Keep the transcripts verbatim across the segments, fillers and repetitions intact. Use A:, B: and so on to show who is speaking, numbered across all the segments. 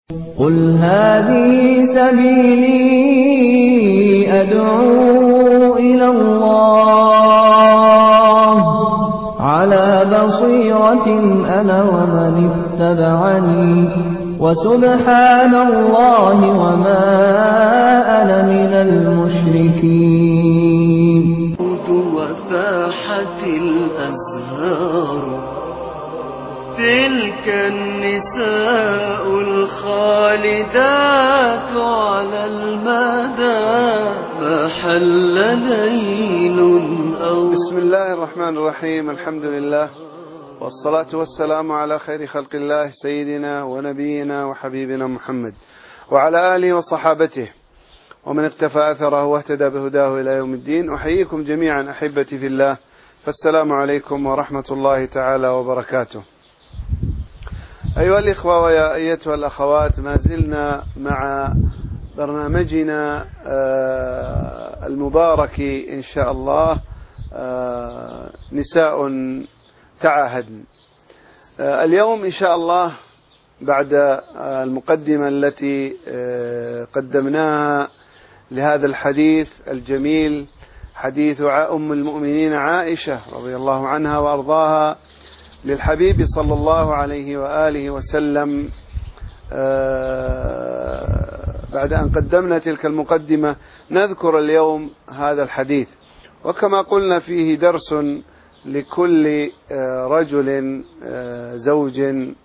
A: قل هذه سبيلي أدعو إلى الله على بصيرة أنا ومن اتبعني وسبحان الله وما أنا من المشركين.
B: وفاحت الأنهار تلك النساء الخالدات على المدى ما حل ليل أو.
C: بسم الله الرحمن الرحيم. الحمد لله والصلاة والسلام على خير خلق الله سيدنا ونبينا وحبيبنا محمد وعلى آله وصحابته ومن اقتفى أثره واهتدى بهداه إلى يوم الدين. أحييكم جميعا أحبتي في الله، فالسلام عليكم ورحمة الله تعالى وبركاته. أيها الإخوة ويا أيتها الأخوات، ما زلنا مع برنامجنا المبارك إن شاء الله نساء تعاهدن. اليوم إن شاء الله بعد المقدمة التي قدمناها لهذا الحديث الجميل، حديث أم المؤمنين عائشة رضي الله عنها وأرضاها للحبيب صلى الله عليه وآله وسلم، بعد أن قدمنا تلك المقدمة نذكر اليوم هذا الحديث. وكما قلنا فيه درس لكل رجل زوج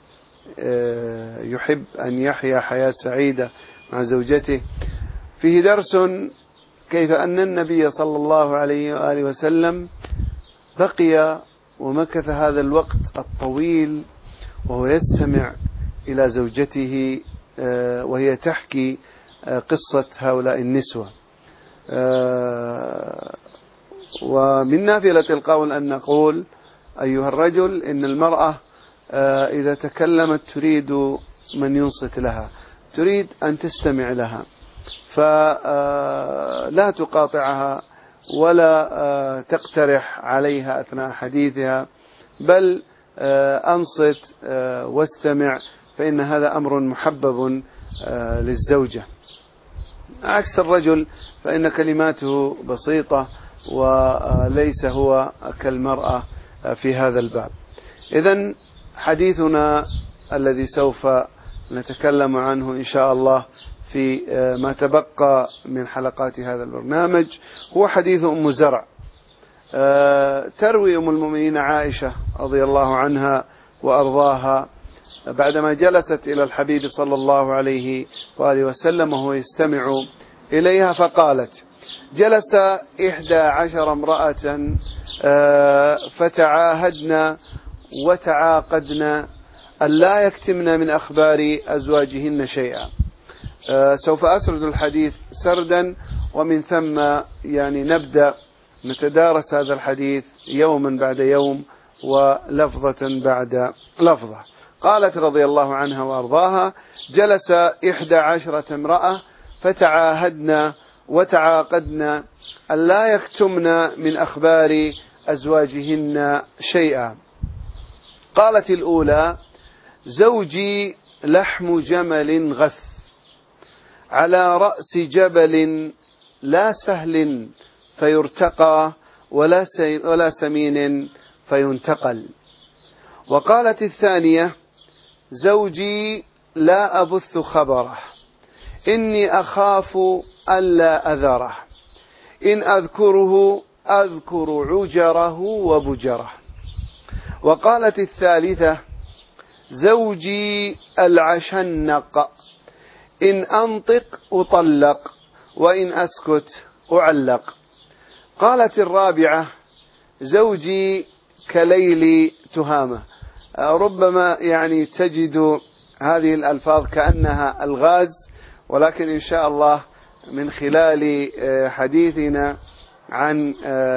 C: يحب أن يحيا حياة سعيدة مع زوجته، فيه درس كيف أن النبي صلى الله عليه وآله وسلم بقي ومكث هذا الوقت الطويل وهو يستمع إلى زوجته وهي تحكي قصة هؤلاء النسوة. ومن نافلة القول أن نقول أيها الرجل إن المرأة إذا تكلمت تريد من ينصت لها، تريد أن تستمع لها، فلا تقاطعها ولا تقترح عليها أثناء حديثها، بل أنصت واستمع، فإن هذا أمر محبب للزوجة، عكس الرجل فإن كلماته بسيطة وليس هو كالمرأة في هذا الباب. إذن حديثنا الذي سوف نتكلم عنه إن شاء الله في ما تبقى من حلقات هذا البرنامج هو حديث أم زرع. تروي أم المؤمنين عائشة رضي الله عنها وأرضاها بعدما جلست إلى الحبيب صلى الله عليه وآله وسلم وهو يستمع إليها، فقالت: جلس إحدى عشر امرأة فتعاهدنا وتعاقدنا ألا يكتمن من أخبار أزواجهن شيئا. سوف أسرد الحديث سردا، ومن ثم يعني نبدأ نتدارس هذا الحديث يوما بعد يوم ولفظة بعد لفظة. قالت رضي الله عنها وأرضاها: جلس إحدى عشرة امرأة فتعاهدنا وتعاقدنا ألا يكتمن من أخبار أزواجهن شيئا. قالت الأولى: زوجي لحم جمل غث على رأس جبل لا سهل فيرتقى ولا ولا سمين فينتقل. وقالت الثانية: زوجي لا أبث خبره إني أخاف ألا أذره إن أذكره أذكر عجره وبجره. وقالت الثالثة: زوجي العشنق إن أنطق أطلق وإن أسكت أعلق. قالت الرابعة: زوجي كليل تهامة. ربما يعني تجد هذه الألفاظ كأنها ألغاز، ولكن إن شاء الله من خلال حديثنا عن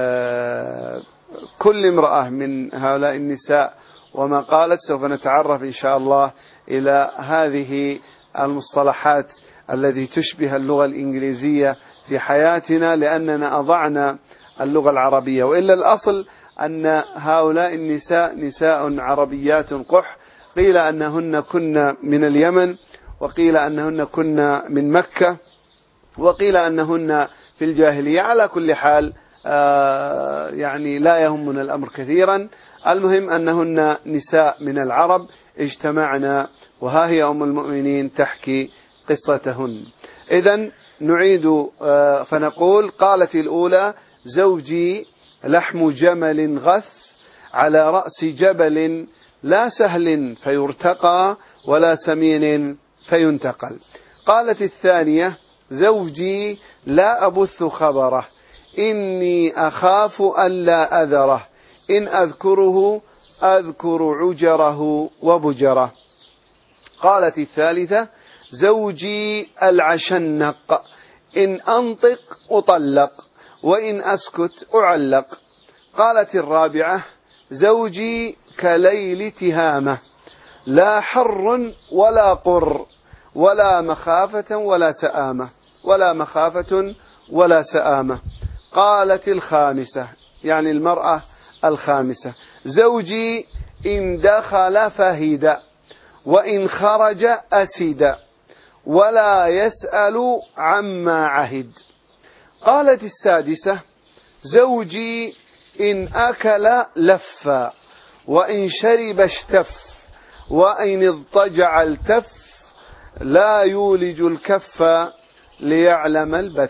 C: كل امرأة من هؤلاء النساء وما قالت سوف نتعرف إن شاء الله إلى هذه المصطلحات التي تشبه اللغة الإنجليزية في حياتنا، لأننا أضعنا اللغة العربية، وإلا الأصل أن هؤلاء النساء نساء عربيات قح. قيل أنهن كن من اليمن وقيل أنهن كن من مكة، وقيل أنهن في الجاهلية. على كل حال يعني لا يهمنا الأمر كثيرا، المهم أنهن نساء من العرب اجتمعنا، وها هي أم المؤمنين تحكي قصتهن. إذن نعيد فنقول: قالت الأولى: زوجي لحم جمل غث على رأس جبل لا سهل فيرتقى ولا سمين فينتقل. قالت الثانية: زوجي لا أبث خبره إني أخاف ألا أذره إن أذكره أذكر عجره وبجره. قالت الثالثة: زوجي العشنق إن أنطق أطلق وإن أسكت أعلق. قالت الرابعة: زوجي كليل تهامة لا حر ولا قر ولا مخافة ولا سآمة ولا مخافة ولا سآمة. قالت الخامسة، يعني المرأة الخامسة: زوجي إن دخل فهد وإن خرج أسد ولا يسأل عما عهد. قالت السادسة: زوجي إن أكل لف وإن شرب اشتف وإن اضطجع التف لا يولج الكف ليعلم البث.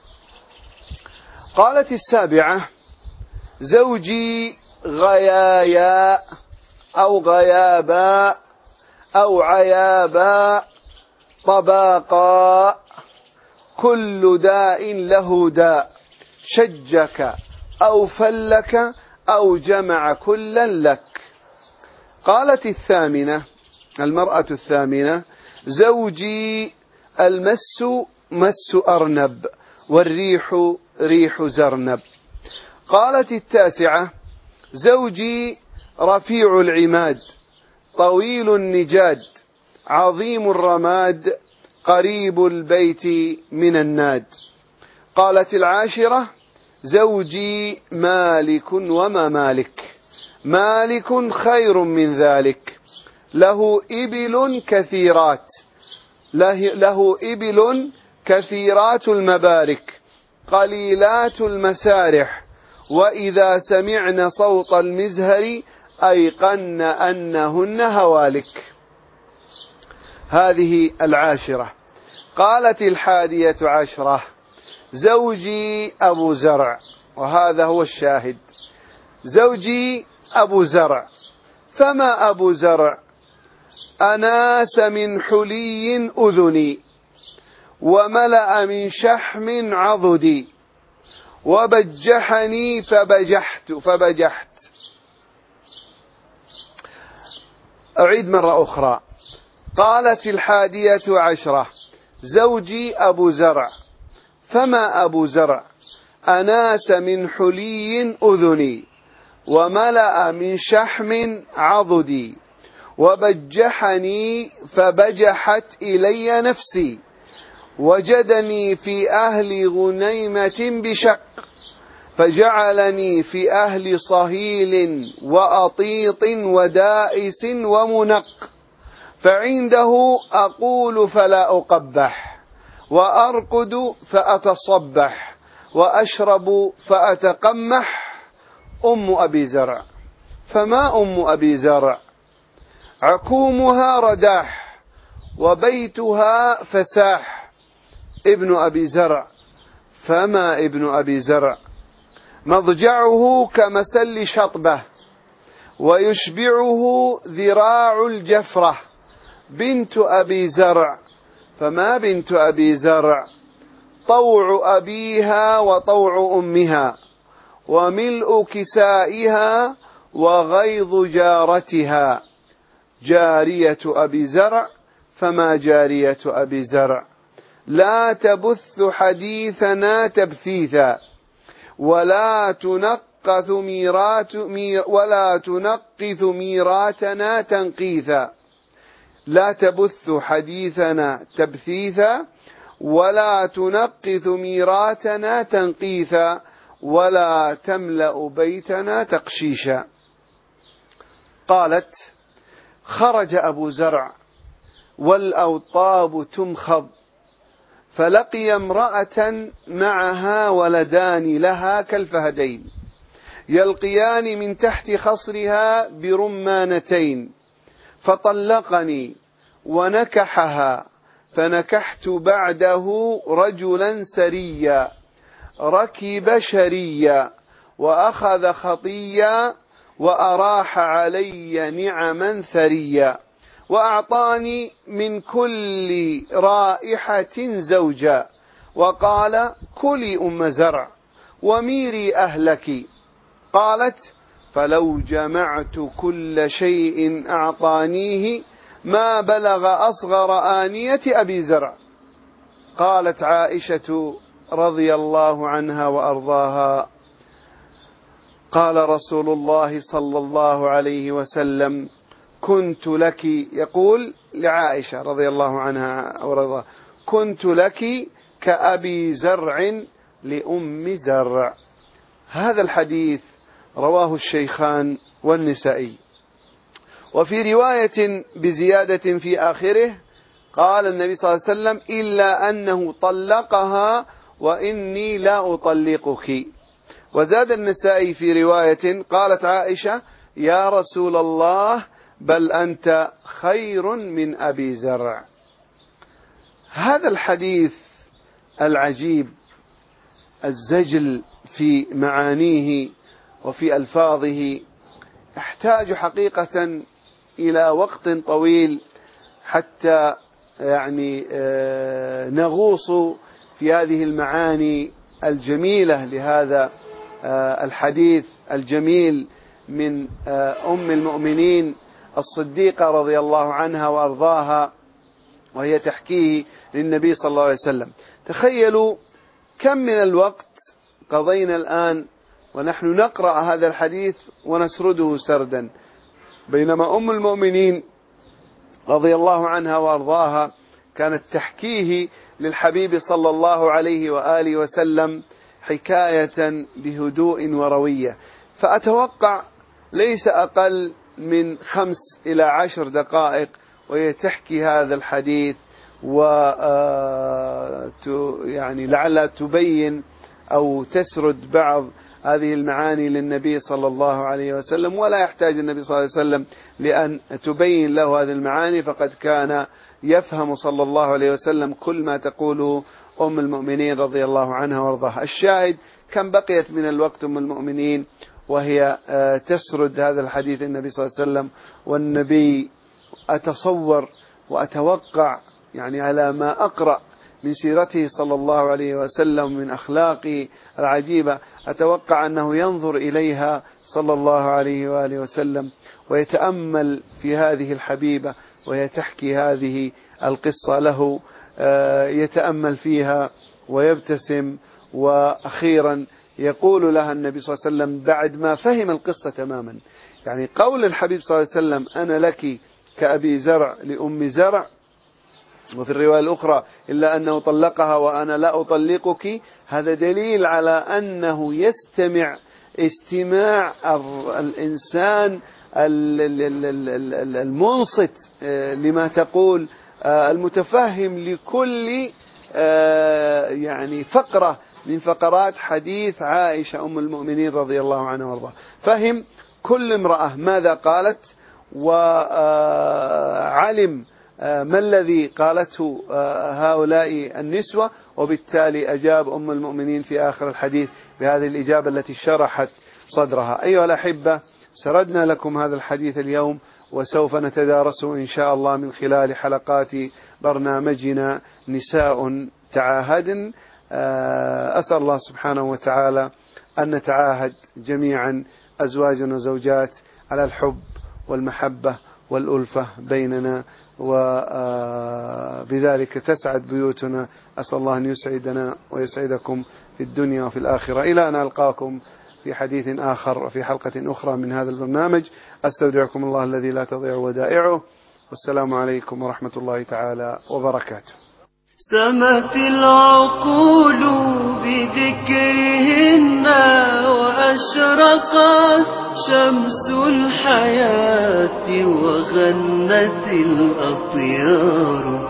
C: قالت السابعة: زوجي غيايا أو غيابا أو عيابا طباقا كل داء له داء شجك أو فلك أو جمع كلا لك. قالت الثامنة، المرأة الثامنة: زوجي المس مس أرنب والريح ريح زرنب. قالت التاسعة: زوجي رفيع العماد طويل النجاد عظيم الرماد قريب البيت من الناد. قالت العاشرة: زوجي مالك وما مالك مالك خير من ذلك له إبل كثيرات له إبل كثيرات المبارك قليلات المسارح وإذا سمعن صوت المزهر أيقن أنهن هوالك. هذه العاشرة. قالت الحادية عشرة: زوجي أبو زرع، وهذا هو الشاهد: زوجي أبو زرع. فما أبو زرع؟ أناس من حلي أذني وملأ من شحم عضدي وبجحني فبجحت فبجحت. أعيد مرة أخرى. قالت الحادية عشرة: زوجي أبو زرع. فما أبو زرع؟ أناس من حلي أذني وملأ من شحم عضدي وبجحني فبجحت إلي نفسي وجدني في أهل غنيمة بشق فجعلني في أهل صهيل وأطيط ودائس ومنق فعنده أقول فلا أقبح وأرقد فأتصبح وأشرب فأتقمح. أم أبي زرع. فما أم أبي زرع؟ عكومها رداح وبيتها فساح. ابن أبي زرع. فما ابن أبي زرع؟ مضجعه كمسل شطبة ويشبعه ذراع الجفرة. بنت أبي زرع. فما بنت أبي زرع؟ طوع أبيها وطوع أمها وملء كسائها وغيظ جارتها. جارية أبي زرع. فما جارية أبي زرع؟ لا تبث حديثنا تبثيثا ولا تنقث ميرات مير ولا تنقث ميراتنا تنقيثا. لا تبث حديثنا تبثيثا ولا تنقث ميراتنا تنقيثا ولا تملأ بيتنا تقشيشا. قالت: خرج أبو زرع والأوطاب تمخض، فلقي امرأة معها ولدان لها كالفهدين يلقيان من تحت خصرها برمانتين، فطلقني ونكحها، فنكحت بعده رجلا سريا ركب شريا وأخذ خطيا وأراح علي نعما ثريا، وأعطاني من كل رائحة زوجا، وقال كلي أم زرع وميري أهلك. قالت فلو جمعت كل شيء أعطانيه ما بلغ أصغر آنية أبي زرع. قالت عائشة رضي الله عنها وأرضاها قال رسول الله صلى الله عليه وسلم كنت لك، يقول لعائشة رضي الله عنها وارضاها، كنت لك كأبي زرع لأم زرع. هذا الحديث رواه الشيخان والنسائي. وفي رواية بزيادة في آخره قال النبي صلى الله عليه وسلم إلا أنه طلقها وإني لا أطلقك. وزاد النسائي في رواية قالت عائشة يا رسول الله بل أنت خير من أبي زرع. هذا الحديث العجيب الزجل في معانيه وفي ألفاظه يحتاج حقيقة إلى وقت طويل حتى يعني نغوص في هذه المعاني الجميلة لهذا الحديث الجميل من أم المؤمنين الصديقة رضي الله عنها وأرضاها، وهي تحكيه للنبي صلى الله عليه وسلم. تخيلوا كم من الوقت قضينا الآن ونحن نقرأ هذا الحديث ونسرده سردا، بينما أم المؤمنين رضي الله عنها وأرضاها كانت تحكيه للحبيب صلى الله عليه وآله وسلم حكاية بهدوء وروية. فأتوقع ليس أقل من خمس إلى عشر دقائق وهي تحكي هذا الحديث، و يعني لعلها تبين أو تسرد بعض هذه المعاني للنبي صلى الله عليه وسلم، ولا يحتاج النبي صلى الله عليه وسلم لأن تبين له هذه المعاني، فقد كان يفهم صلى الله عليه وسلم كل ما تقوله أم المؤمنين رضي الله عنها وارضاها. الشاهد كم بقيت من الوقت أم المؤمنين وهي تسرد هذا الحديث النبي صلى الله عليه وسلم، والنبي أتصور وأتوقع يعني على ما أقرأ من سيرته صلى الله عليه وسلم من أخلاقه العجيبة، أتوقع أنه ينظر إليها صلى الله عليه وآله وسلم ويتأمل في هذه الحبيبة وهي تحكي هذه القصة له، يتأمل فيها ويبتسم، وأخيرا يقول لها النبي صلى الله عليه وسلم بعد ما فهم القصة تماما، يعني قول الحبيب صلى الله عليه وسلم أنا لك كأبي زرع لأم زرع، وفي الرواية الأخرى إلا أنه طلقها وأنا لا أطلقك، هذا دليل على أنه يستمع استماع الإنسان المنصت لما تقول، المتفهم لكل يعني فقرة من فقرات حديث عائشة أم المؤمنين رضي الله عنها وارضاها، فهم كل امرأة ماذا قالت وعلم ما الذي قالته هؤلاء النسوة، وبالتالي أجاب أم المؤمنين في آخر الحديث بهذه الإجابة التي شرحت صدرها. أيها الأحبة، سردنا لكم هذا الحديث اليوم وسوف نتدارسه إن شاء الله من خلال حلقات برنامجنا نساء تعاهدن. أسأل الله سبحانه وتعالى أن نتعاهد جميعا أزواجنا وزوجات على الحب والمحبة والألفة بيننا، وبذلك تسعد بيوتنا. أسأل الله أن يسعدنا ويسعدكم في الدنيا وفي الآخرة. إلى أن ألقاكم في حديث آخر وفي حلقة أخرى من هذا البرنامج، أستودعكم الله الذي لا تضيع ودائعه، والسلام عليكم ورحمة الله تعالى وبركاته.
B: سمت العقول بذكرهن وأشرقت شمس الحياة وغنت الأطيار